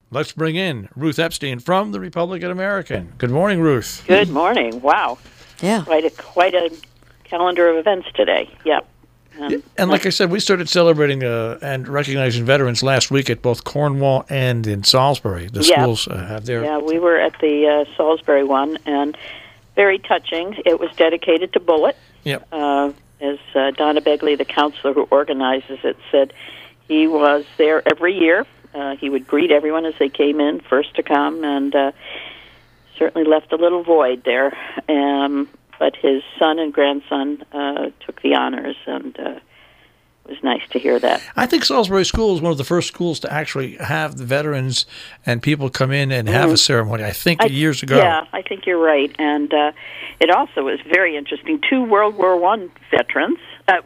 let's bring in Ruth Epstein from the Republican American. Good morning, Ruth. Good morning. Wow. Yeah. Quite a calendar of events today. Yep. And like I said, we started celebrating and recognizing veterans last week at both Cornwall and in Salisbury. The schools have their... Yeah, we were at the Salisbury one, and very touching. It was dedicated to Bullitt. Yep. As Donna Begley, the counselor who organizes it, said he was there every year. He would greet everyone as they came in, first to come, and certainly left a little void there. But his son and grandson took the honors, and it was nice to hear that. I think Salisbury School is one of the first schools to actually have the veterans and people come in and have a ceremony, I think years ago. Yeah, I think you're right. And it also was very interesting. 2 World War II veterans,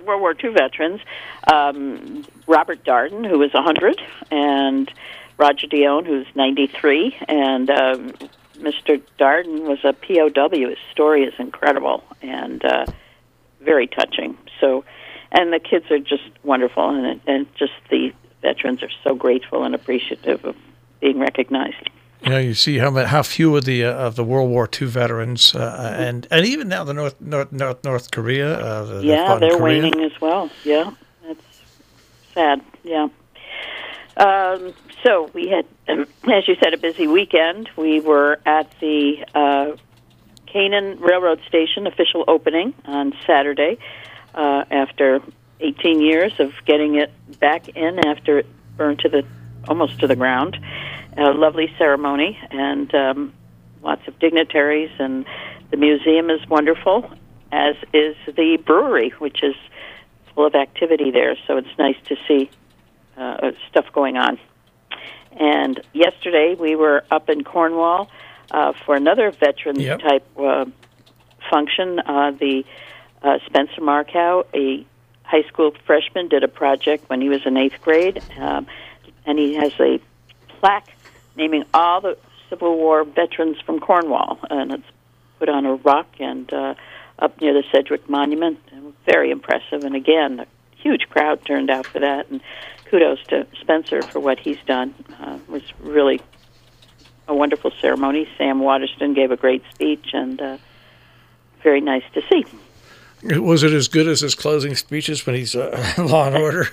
Robert Darden, who was 100, and Roger Dione, who's 93, and Mr. Darden was a POW. His story is incredible and very touching. So, and the kids are just wonderful, and just the veterans are so grateful and appreciative of being recognized. You know, you see how few of the World War II veterans and even now the North Korea. They're waning as well. Yeah, that's sad. Yeah. So we had, as you said, a busy weekend. We were at the Canaan Railroad Station official opening on Saturday after 18 years of getting it back in after it burned almost to the ground. A lovely ceremony and lots of dignitaries, and the museum is wonderful, as is the brewery, which is full of activity there. So it's nice to see stuff going on. And yesterday we were up in Cornwall for another veterans-type function. The Spencer Markow, a high school freshman, did a project when he was in 8th grade, and he has a plaque naming all the Civil War veterans from Cornwall, and it's put on a rock and up near the Sedgwick Monument. Very impressive, and again, a huge crowd turned out for that, and kudos to Spencer for what he's done. It was really a wonderful ceremony. Sam Waterston gave a great speech, and very nice to see. Was it as good as his closing speeches when he's Law and Order?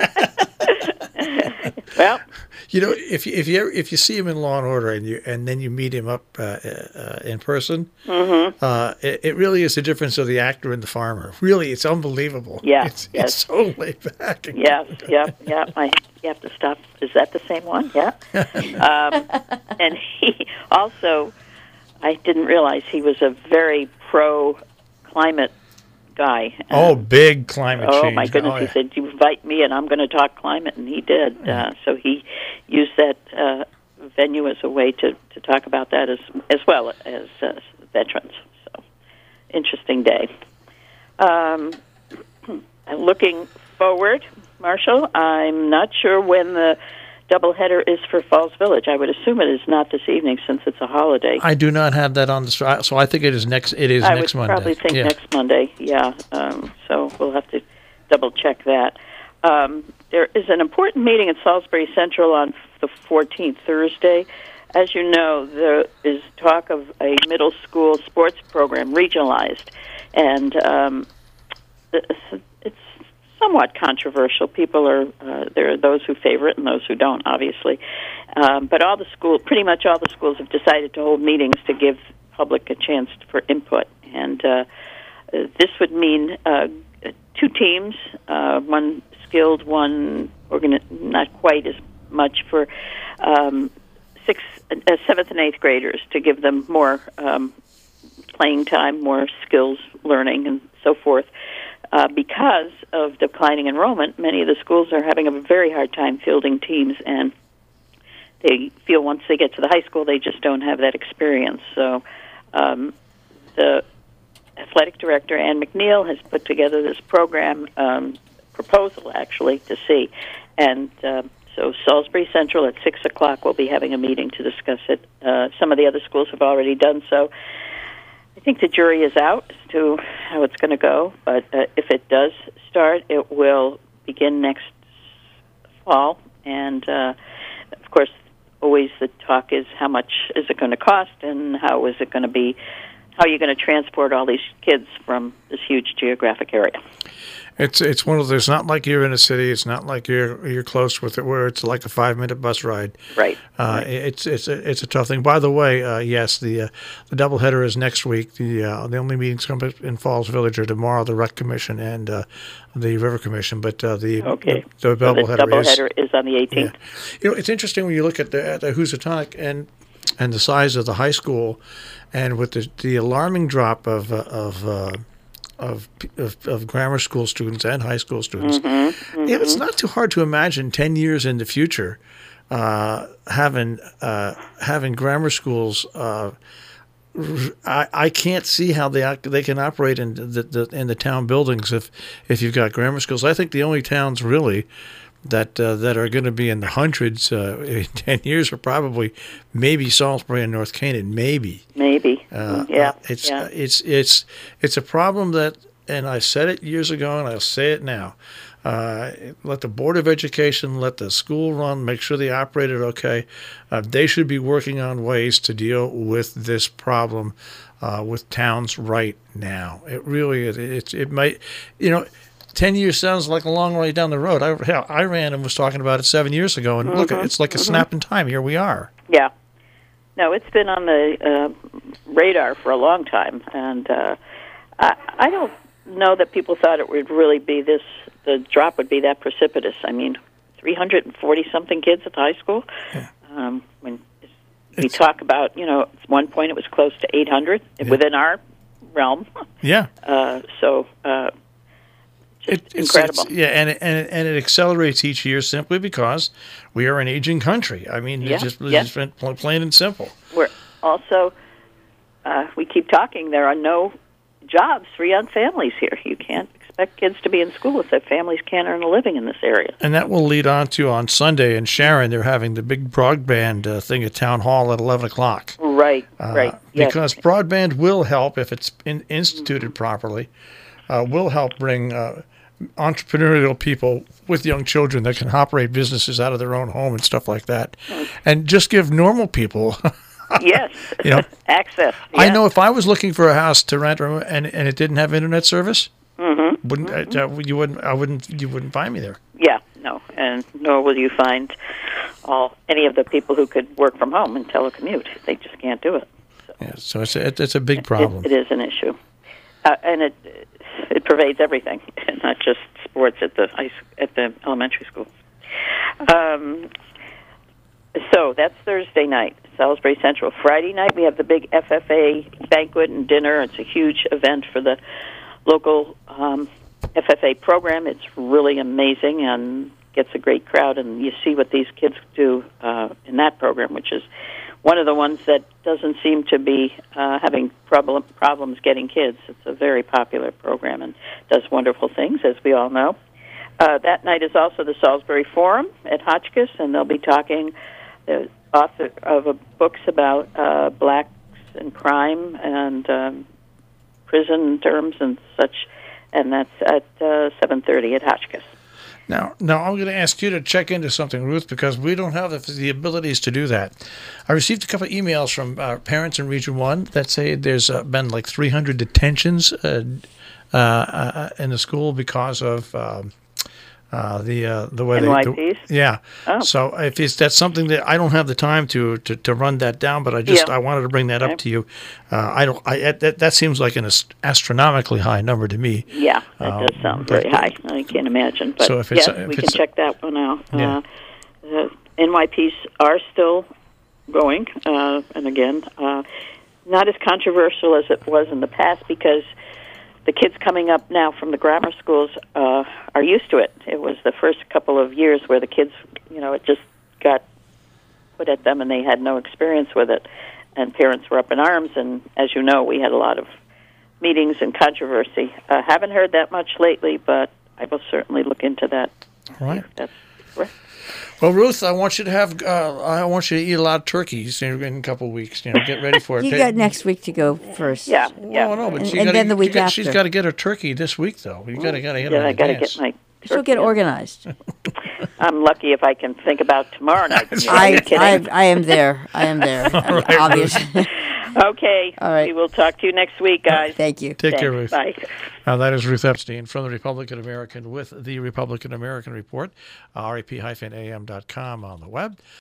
Well, you know, if you see him in Law and Order and then you meet him up in person, it really is the difference of the actor and the farmer. Really, it's unbelievable. Yeah, it's so laid back. Yeah. You have to stop. Is that the same one? Yeah. And he also, I didn't realize he was a very pro-climate guy. Big climate change. Oh, my goodness. He said, you invite me and I'm going to talk climate, and he did. So he used that venue as a way to talk about that as well as veterans. So, interesting day. Looking forward, Marshall, I'm not sure when the doubleheader is for Falls Village. I would assume it is not this evening since it's a holiday. I do not have that on the so I think it is next. It is next Monday. I would probably think next Monday. Yeah. So we'll have to double check that. There is an important meeting at Salisbury Central on the 14th, Thursday. As you know, there is talk of a middle school sports program regionalized, and it's somewhat controversial. People there are those who favor it and those who don't, obviously. But pretty much all the schools have decided to hold meetings to give public a chance for input. And this would mean 2 teams, one skilled, one not quite as much for 7th and 8th graders, to give them more playing time, more skills learning, and so forth. Because of declining enrollment, many of the schools are having a very hard time fielding teams, and they feel once they get to the high school, they just don't have that experience. So the athletic director, Ann McNeil, has put together this program, proposal, actually, to see. And so Salisbury Central at 6 o'clock will be having a meeting to discuss it. Some of the other schools have already done so. I think the jury is out as to how it's going to go, but if it does start, it will begin next fall. And, of course, always the talk is how much is it going to cost, and how is it going to be, how are you going to transport all these kids from this huge geographic area? It's one of those. Not like you're in a city. It's not like you're close with it, where it's like a 5-minute bus ride. Right. It's a tough thing. By the way, yes, the doubleheader is next week. The only meetings coming in Falls Village are tomorrow. The Rec Commission and the River Commission, but the doubleheader is on the 18th. Yeah. You know, it's interesting when you look at the Housatonic and the size of the high school, and with the alarming drop of grammar school students and high school students. It's not too hard to imagine 10 years in the future having grammar schools. I can't see how they can operate in the town buildings if you've got grammar schools. I think the only towns really that are going to be in the hundreds in 10 years are probably maybe Salisbury and North Canaan, maybe. It's a problem that, and I said it years ago and I'll say it now. Let the Board of Education, let the school run, make sure they operate it okay. They should be working on ways to deal with this problem with towns right now. It really is. It might, 10 years sounds like a long way down the road. I ran and was talking about it 7 years ago, and look, it's like a snap in time. Here we are. Yeah. No, it's been on the radar for a long time, and I don't know that people thought it would really be the drop would be that precipitous. I mean, 340-something kids at the high school. Yeah. When we talk about, at one point it was close to 800 within our realm. Yeah. It's incredible. And it accelerates each year simply because we are an aging country. I mean, it's just plain and simple. We're also, we keep talking, there are no jobs for young families here. You can't expect kids to be in school if their families can't earn a living in this area. And that will lead on to, on Sunday in Sharon, they're having the big broadband thing at Town Hall at 11 o'clock. Right. Because broadband will help, if it's instituted properly, will help bring entrepreneurial people with young children that can operate businesses out of their own home and stuff like that, and just give normal people access. I know if I was looking for a house to rent and it didn't have internet service, you wouldn't find me there. Yeah, no, and nor will you find any of the people who could work from home and telecommute. They just can't do it. So it's a big problem. It is an issue, and it pervades everything, not just sports at the elementary schools. So that's Thursday night, Salisbury Central. Friday night we have the big FFA banquet and dinner. It's a huge event for the local FFA program. It's really amazing and gets a great crowd, and you see what these kids do in that program, which is one of the ones that doesn't seem to be having problems getting kids. It's a very popular program and does wonderful things, as we all know. That night is also the Salisbury Forum at Hotchkiss, and they'll be talking, the author of books about blacks and crime and prison terms and such, and that's at 7:30 at Hotchkiss. Now I'm going to ask you to check into something, Ruth, because we don't have the abilities to do that. I received a couple of emails from parents in Region 1 that say there's been like 300 detentions in the school because of the way NYPs? So if that's something that I don't have the time to run that down, but I wanted to bring that up to you. That seems like an astronomically high number to me. Yeah, that does sound very high. I can't imagine. But so we can check that one out. Yeah. NYPs are still going, and again, not as controversial as it was in the past because the kids coming up now from the grammar schools are used to it. It was the first couple of years where the kids, it just got put at them and they had no experience with it. And parents were up in arms, and as you know, we had a lot of meetings and controversy. Haven't heard that much lately, but I will certainly look into that. All right. That's correct. Well, Ruth, I want you to eat a lot of turkeys in a couple of weeks. Get ready for it. You got next week to go first. Yeah. Well, no, but then the week after. She's got to get her turkey this week, though. You got to get I got to get my. She'll get organized. I'm lucky if I can think about tomorrow night. I am there. I am there. Right, Obviously. Okay. All right. We will talk to you next week, guys. Thank you. Take care, Ruth. Bye. That is Ruth Epstein from the Republican American with the Republican American Report, rep-am.com on the web.